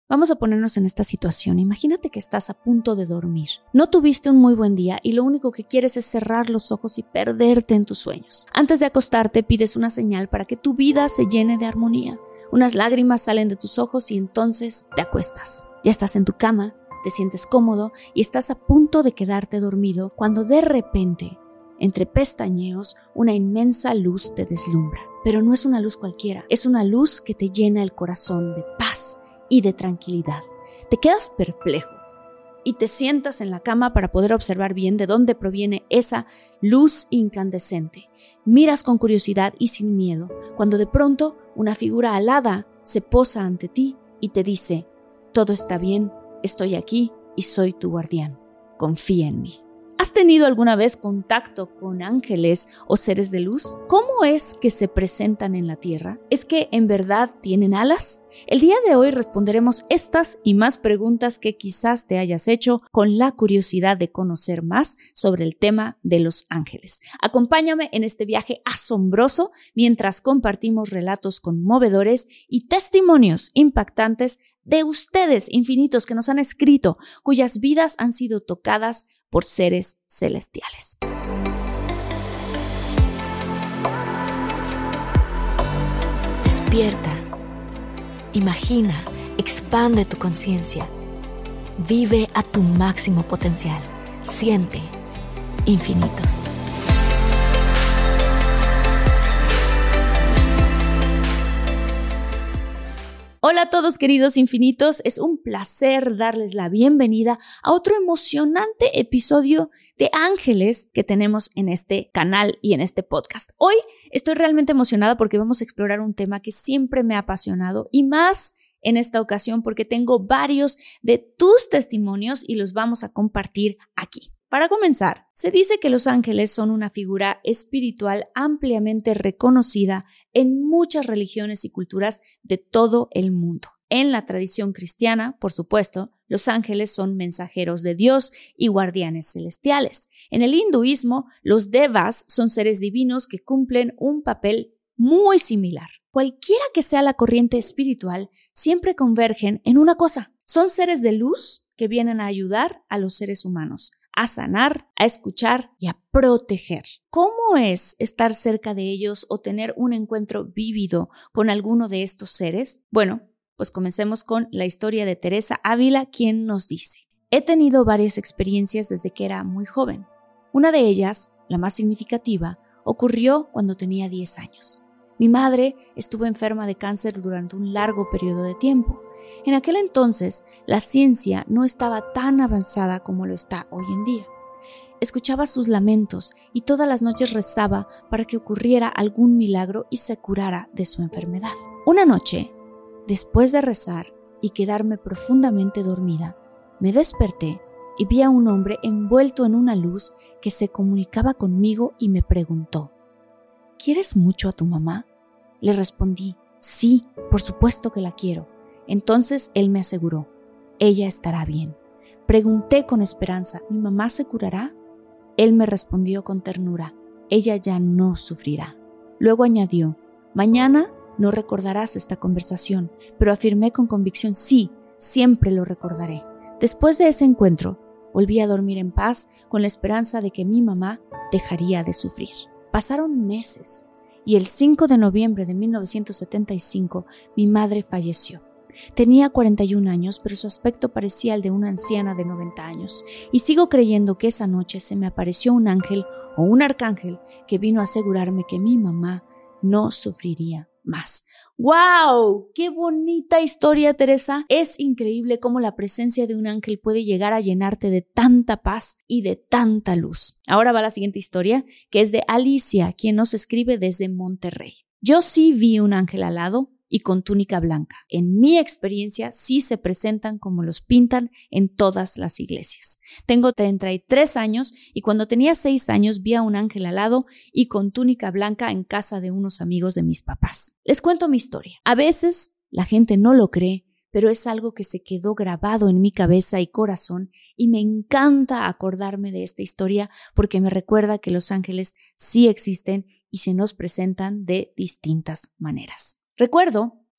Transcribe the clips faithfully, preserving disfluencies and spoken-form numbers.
Vamos a ponernos en esta situación. Imagínate que estás a punto de dormir. No tuviste un muy buen día y lo único que quieres es cerrar los ojos y perderte en tus sueños. Antes de acostarte pides una señal para que tu vida se llene de armonía. Unas lágrimas salen de tus ojos y entonces te acuestas. Ya estás en tu cama, te sientes cómodo y estás a punto de quedarte dormido cuando de repente, entre pestañeos, una inmensa luz te deslumbra. Pero no es una luz cualquiera, es una luz que te llena el corazón de paz y de tranquilidad. Te quedas perplejo y te sientas en la cama para poder observar bien de dónde proviene esa luz incandescente. Miras con curiosidad y sin miedo, cuando de pronto una figura alada se posa ante ti y te dice: todo está bien, estoy aquí y soy tu guardián. Confía en mí. ¿Has tenido alguna vez contacto con ángeles o seres de luz? ¿Cómo es que se presentan en la tierra? ¿Es que en verdad tienen alas? El día de hoy responderemos estas y más preguntas que quizás te hayas hecho con la curiosidad de conocer más sobre el tema de los ángeles. Acompáñame en este viaje asombroso mientras compartimos relatos conmovedores y testimonios impactantes de ustedes infinitos que nos han escrito, cuyas vidas han sido tocadas por seres celestiales. Despierta, imagina, expande tu conciencia, vive a tu máximo potencial, siente infinitos. Hola a todos queridos infinitos, es un placer darles la bienvenida a otro emocionante episodio de Ángeles que tenemos en este canal y en este podcast. Hoy estoy realmente emocionada porque vamos a explorar un tema que siempre me ha apasionado y más en esta ocasión porque tengo varios de tus testimonios y los vamos a compartir aquí. Para comenzar, se dice que los ángeles son una figura espiritual ampliamente reconocida en muchas religiones y culturas de todo el mundo. En la tradición cristiana, por supuesto, los ángeles son mensajeros de Dios y guardianes celestiales. En el hinduismo, los devas son seres divinos que cumplen un papel muy similar. Cualquiera que sea la corriente espiritual, siempre convergen en una cosa. Son seres de luz que vienen a ayudar a los seres humanos, a sanar, a escuchar y a proteger. ¿Cómo es estar cerca de ellos o tener un encuentro vívido con alguno de estos seres? Bueno, pues comencemos con la historia de Teresa Ávila, quien nos dice: he tenido varias experiencias desde que era muy joven. Una de ellas, la más significativa, ocurrió cuando tenía diez años. Mi madre estuvo enferma de cáncer durante un largo periodo de tiempo. En aquel entonces, la ciencia no estaba tan avanzada como lo está hoy en día. Escuchaba sus lamentos y todas las noches rezaba para que ocurriera algún milagro y se curara de su enfermedad. Una noche, después de rezar y quedarme profundamente dormida, me desperté y vi a un hombre envuelto en una luz que se comunicaba conmigo y me preguntó: ¿quieres mucho a tu mamá? Le respondí: sí, por supuesto que la quiero. Entonces él me aseguró: ella estará bien. Pregunté con esperanza: ¿mi mamá se curará? Él me respondió con ternura: ella ya no sufrirá. Luego añadió: mañana no recordarás esta conversación, pero afirmé con convicción: sí, siempre lo recordaré. Después de ese encuentro, volví a dormir en paz con la esperanza de que mi mamá dejaría de sufrir. Pasaron meses y el cinco de noviembre de mil novecientos setenta y cinco mi madre falleció. Tenía cuarenta y un años, pero su aspecto parecía el de una anciana de noventa años, y sigo creyendo que esa noche se me apareció un ángel o un arcángel que vino a asegurarme que mi mamá no sufriría más. ¡Wow! ¡Qué bonita historia, Teresa! Es increíble cómo la presencia de un ángel puede llegar a llenarte de tanta paz y de tanta luz. Ahora va la siguiente historia, que es de Alicia, quien nos escribe desde Monterrey. Yo sí vi un ángel alado y con túnica blanca. En mi experiencia sí se presentan como los pintan en todas las iglesias. Tengo treinta y tres años y cuando tenía seis años vi a un ángel alado y con túnica blanca en casa de unos amigos de mis papás. Les cuento mi historia. A veces la gente no lo cree, pero es algo que se quedó grabado en mi cabeza y corazón y me encanta acordarme de esta historia porque me recuerda que los ángeles sí existen y se nos presentan de distintas maneras. Recuerdo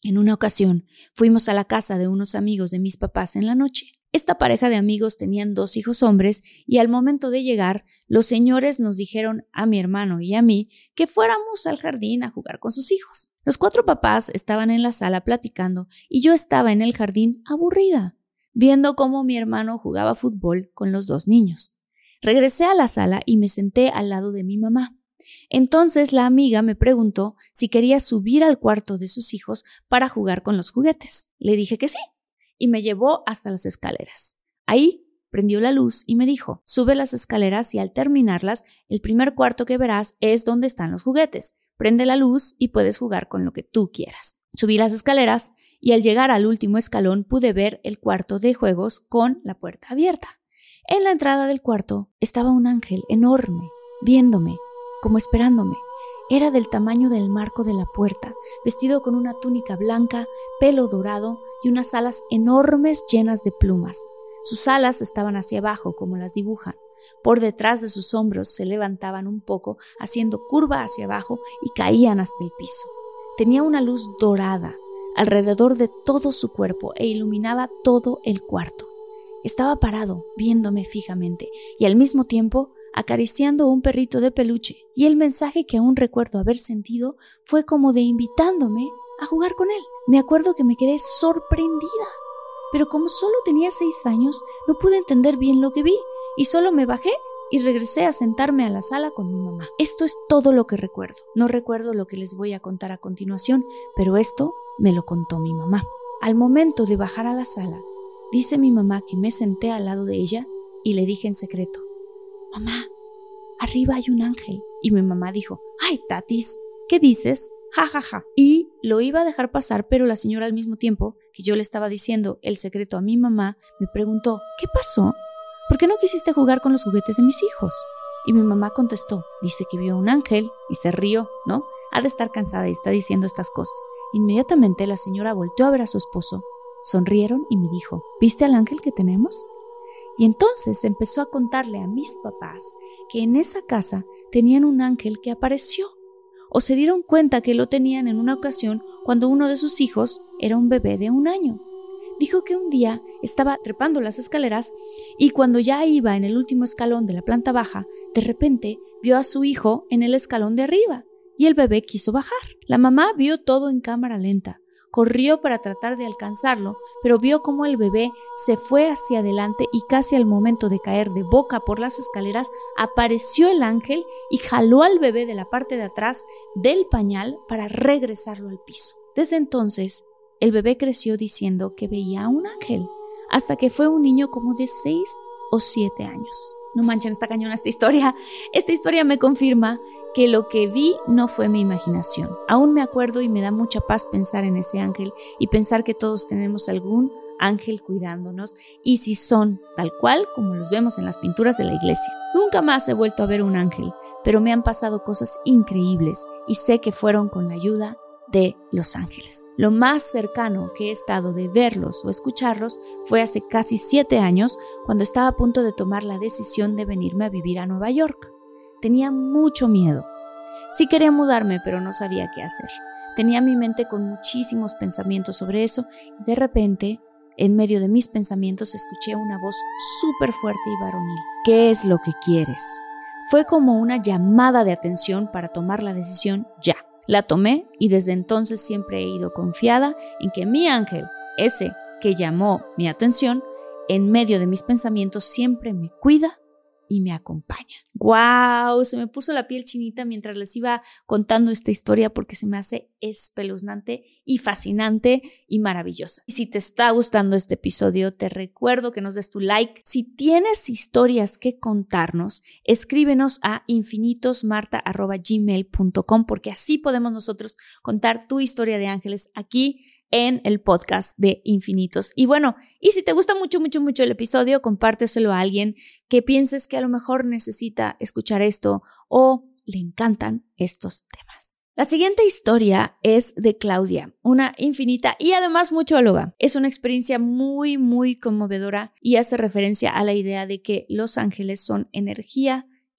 En una ocasión, fuimos a la casa de unos amigos de mis papás en la noche. Esta pareja de amigos tenían dos hijos hombres y al momento de llegar, los señores nos dijeron a mi hermano y a mí que fuéramos al jardín a jugar con sus hijos. Los cuatro papás estaban en la sala platicando y yo estaba en el jardín aburrida, viendo cómo mi hermano jugaba fútbol con los dos niños. Regresé a la sala y me senté al lado de mi mamá. Entonces la amiga me preguntó si quería subir al cuarto de sus hijos para jugar con los juguetes. Le dije que sí y me llevó hasta las escaleras. Ahí prendió la luz y me dijo, sube las escaleras y al terminarlas, el primer cuarto que verás es donde están los juguetes. Prende la luz y puedes jugar con lo que tú quieras. Subí las escaleras y al llegar al último escalón pude ver el cuarto de juegos con la puerta abierta. En la entrada del cuarto estaba un ángel enorme, viéndome, como esperándome. Era del tamaño del marco de la puerta, vestido con una túnica blanca, pelo dorado y unas alas enormes llenas de plumas. Sus alas estaban hacia abajo como las dibujan. Por detrás de sus hombros se levantaban un poco, haciendo curva hacia abajo y caían hasta el piso. Tenía una luz dorada alrededor de todo su cuerpo e iluminaba todo el cuarto. Estaba parado, viéndome fijamente y al mismo tiempo acariciando un perrito de peluche, y el mensaje que aún recuerdo haber sentido fue como de invitándome a jugar con él. Me acuerdo que me quedé sorprendida, pero como solo tenía seis años, no pude entender bien lo que vi, y solo me bajé y regresé a sentarme a la sala con mi mamá. Esto es todo lo que recuerdo. No recuerdo lo que les voy a contar a continuación, pero esto me lo contó mi mamá. Al momento de bajar a la sala, dice mi mamá que me senté al lado de ella y le dije en secreto, mamá, arriba hay un ángel. Y mi mamá dijo, ay, tatis, ¿qué dices? Ja, ja, ja. Y lo iba a dejar pasar, pero la señora al mismo tiempo que yo le estaba diciendo el secreto a mi mamá, me preguntó, ¿qué pasó? ¿Por qué no quisiste jugar con los juguetes de mis hijos? Y mi mamá contestó, dice que vio un ángel y se rió, ¿no? Ha de estar cansada y está diciendo estas cosas. Inmediatamente la señora volteó a ver a su esposo, sonrieron y me dijo, ¿viste al ángel que tenemos? Y entonces empezó a contarle a mis papás que en esa casa tenían un ángel que apareció, o se dieron cuenta que lo tenían en una ocasión cuando uno de sus hijos era un bebé de un año. Dijo que un día estaba trepando las escaleras y cuando ya iba en el último escalón de la planta baja, de repente vio a su hijo en el escalón de arriba y el bebé quiso bajar. La mamá vio todo en cámara lenta. Corrió para tratar de alcanzarlo, pero vio cómo el bebé se fue hacia adelante y casi al momento de caer de boca por las escaleras, apareció el ángel y jaló al bebé de la parte de atrás del pañal para regresarlo al piso. Desde entonces, el bebé creció diciendo que veía a un ángel, hasta que fue un niño como de seis o siete años. No manchen, está cañona esta historia. Esta historia me confirma que lo que vi no fue mi imaginación. Aún me acuerdo y me da mucha paz pensar en ese ángel y pensar que todos tenemos algún ángel cuidándonos y si son tal cual como los vemos en las pinturas de la iglesia. Nunca más he vuelto a ver un ángel, pero me han pasado cosas increíbles y sé que fueron con la ayuda de los ángeles. Lo más cercano que he estado de verlos o escucharlos fue hace casi siete años cuando estaba a punto de tomar la decisión de venirme a vivir a Nueva York. Tenía mucho miedo. Sí quería mudarme, pero no sabía qué hacer. Tenía mi mente con muchísimos pensamientos sobre eso y de repente, en medio de mis pensamientos, escuché una voz súper fuerte y varonil. ¿Qué es lo que quieres? Fue como una llamada de atención para tomar la decisión ya. La tomé y desde entonces siempre he ido confiada en que mi ángel, ese que llamó mi atención, en medio de mis pensamientos siempre me cuida y me acompaña. ¡Guau! Se me puso la piel chinita mientras les iba contando esta historia porque se me hace espeluznante y fascinante y maravillosa. Y si te está gustando este episodio, te recuerdo que nos des tu like. Si tienes historias que contarnos, escríbenos a infinitosmarta arroba gmail punto com porque así podemos nosotros contar tu historia de ángeles aquí en el podcast de Infinitos. Y bueno, y si te gusta mucho, mucho, mucho el episodio, compárteselo a alguien que pienses que a lo mejor necesita escuchar esto o le encantan estos temas. La siguiente historia es de Claudia, una infinita y además muchóloga. Es una experiencia muy, muy conmovedora y hace referencia a la idea de que los ángeles son energía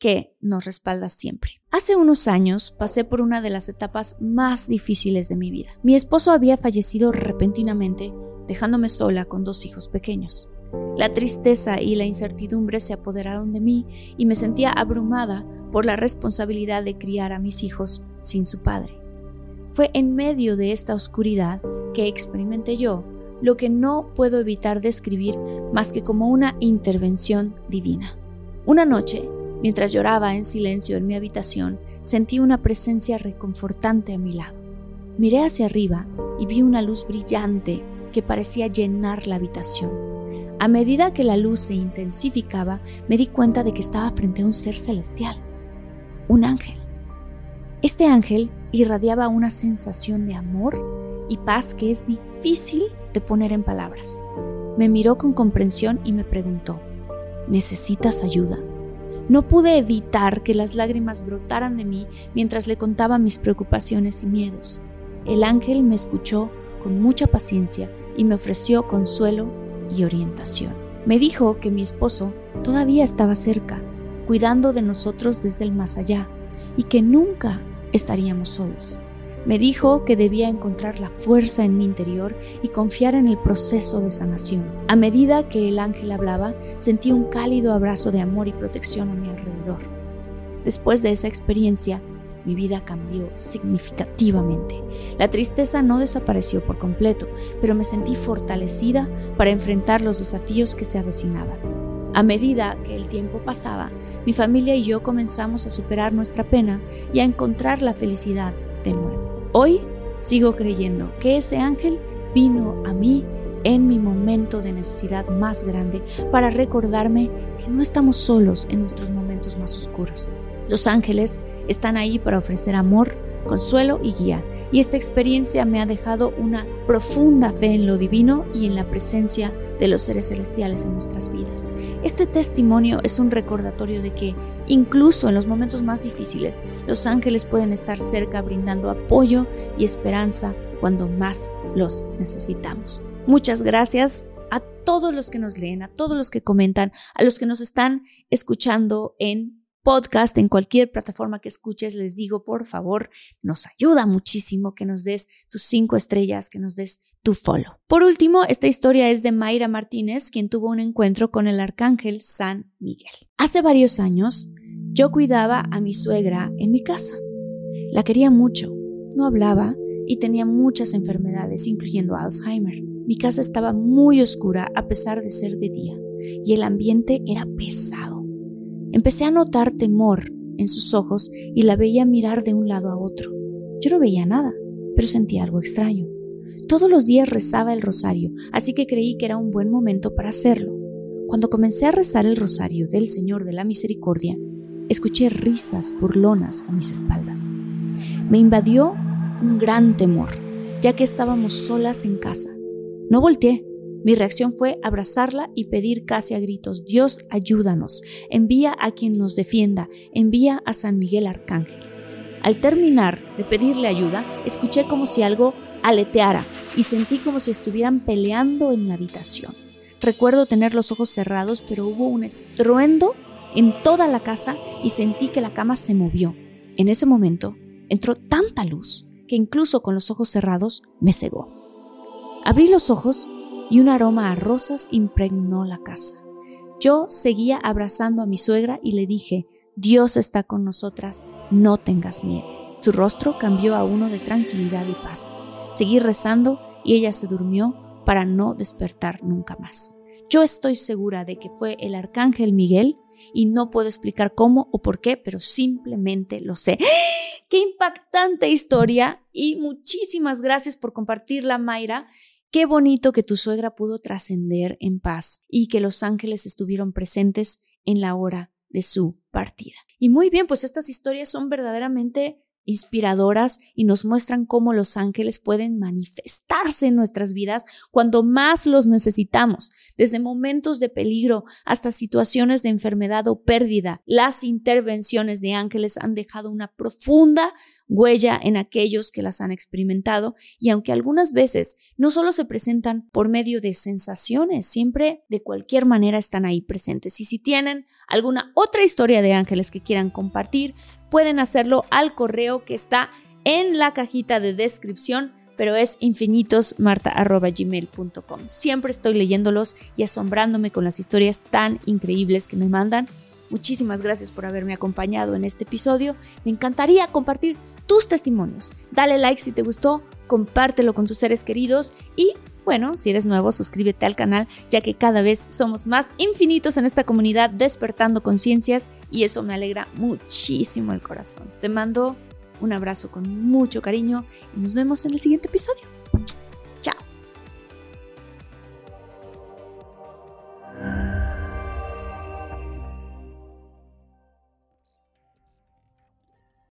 que nos respalda siempre. Hace unos años pasé por una de las etapas más difíciles de mi vida. Mi esposo había fallecido repentinamente, dejándome sola con dos hijos pequeños. La tristeza y la incertidumbre se apoderaron de mí y me sentía abrumada por la responsabilidad de criar a mis hijos sin su padre. Fue en medio de esta oscuridad que experimenté yo lo que no puedo evitar describir más que como una intervención divina. Una noche, mientras lloraba en silencio en mi habitación, sentí una presencia reconfortante a mi lado. Miré hacia arriba y vi una luz brillante que parecía llenar la habitación. A medida que la luz se intensificaba, me di cuenta de que estaba frente a un ser celestial, un ángel. Este ángel irradiaba una sensación de amor y paz que es difícil de poner en palabras. Me miró con comprensión y me preguntó: ¿necesitas ayuda? No pude evitar que las lágrimas brotaran de mí mientras le contaba mis preocupaciones y miedos. El ángel me escuchó con mucha paciencia y me ofreció consuelo y orientación. Me dijo que mi esposo todavía estaba cerca, cuidando de nosotros desde el más allá, y que nunca estaríamos solos. Me dijo que debía encontrar la fuerza en mi interior y confiar en el proceso de sanación. A medida que el ángel hablaba, sentí un cálido abrazo de amor y protección a mi alrededor. Después de esa experiencia, mi vida cambió significativamente. La tristeza no desapareció por completo, pero me sentí fortalecida para enfrentar los desafíos que se avecinaban. A medida que el tiempo pasaba, mi familia y yo comenzamos a superar nuestra pena y a encontrar la felicidad de nuevo. Hoy sigo creyendo que ese ángel vino a mí en mi momento de necesidad más grande para recordarme que no estamos solos en nuestros momentos más oscuros. Los ángeles están ahí para ofrecer amor, consuelo y guía, y esta experiencia me ha dejado una profunda fe en lo divino y en la presencia de los seres celestiales en nuestras vidas. Este testimonio es un recordatorio de que, incluso en los momentos más difíciles, los ángeles pueden estar cerca brindando apoyo y esperanza cuando más los necesitamos. Muchas gracias a todos los que nos leen, a todos los que comentan, a los que nos están escuchando en podcast, en cualquier plataforma que escuches. Les digo, por favor, nos ayuda muchísimo que nos des tus cinco estrellas, que nos des tu follow. Por último, esta historia es de Mayra Martínez, quien tuvo un encuentro con el arcángel San Miguel. Hace varios años, yo cuidaba a mi suegra en mi casa. La quería mucho, no hablaba y tenía muchas enfermedades, incluyendo Alzheimer. Mi casa estaba muy oscura a pesar de ser de día, y el ambiente era pesado. Empecé a notar temor en sus ojos y la veía mirar de un lado a otro. Yo no veía nada, pero sentía algo extraño. Todos los días rezaba el rosario, así que creí que era un buen momento para hacerlo. Cuando comencé a rezar el rosario del Señor de la Misericordia, escuché risas burlonas a mis espaldas. Me invadió un gran temor, ya que estábamos solas en casa. No volteé. Mi reacción fue abrazarla y pedir casi a gritos: Dios, ayúdanos, envía a quien nos defienda, envía a San Miguel Arcángel. Al terminar de pedirle ayuda, escuché como si algo aleteara y sentí como si estuvieran peleando en la habitación. Recuerdo tener los ojos cerrados, pero hubo un estruendo en toda la casa y sentí que la cama se movió. En ese momento entró tanta luz que incluso con los ojos cerrados me cegó. Abrí los ojos y un aroma a rosas impregnó la casa. Yo seguía abrazando a mi suegra y le dije: Dios está con nosotras, no tengas miedo. Su rostro cambió a uno de tranquilidad y paz. Seguí rezando y ella se durmió para no despertar nunca más. Yo estoy segura de que fue el arcángel Miguel y no puedo explicar cómo o por qué, pero simplemente lo sé. ¡Qué impactante historia! Y muchísimas gracias por compartirla, Mayra. Qué bonito que tu suegra pudo trascender en paz y que los ángeles estuvieron presentes en la hora de su partida. Y muy bien, pues estas historias son verdaderamente inspiradoras y nos muestran cómo los ángeles pueden manifestarse en nuestras vidas cuando más los necesitamos. Desde momentos de peligro hasta situaciones de enfermedad o pérdida, las intervenciones de ángeles han dejado una profunda huella en aquellos que las han experimentado, y aunque algunas veces no solo se presentan por medio de sensaciones, siempre de cualquier manera están ahí presentes. Y si tienen alguna otra historia de ángeles que quieran compartir, pueden hacerlo al correo que está en la cajita de descripción, pero es infinitosmarta arroba gmail punto com. Siempre estoy leyéndolos y asombrándome con las historias tan increíbles que me mandan. Muchísimas gracias por haberme acompañado en este episodio. Me encantaría compartir tus testimonios. Dale like si te gustó, compártelo con tus seres queridos y, bueno, si eres nuevo, suscríbete al canal, ya que cada vez somos más infinitos en esta comunidad despertando conciencias y eso me alegra muchísimo el corazón. Te mando un abrazo con mucho cariño y nos vemos en el siguiente episodio.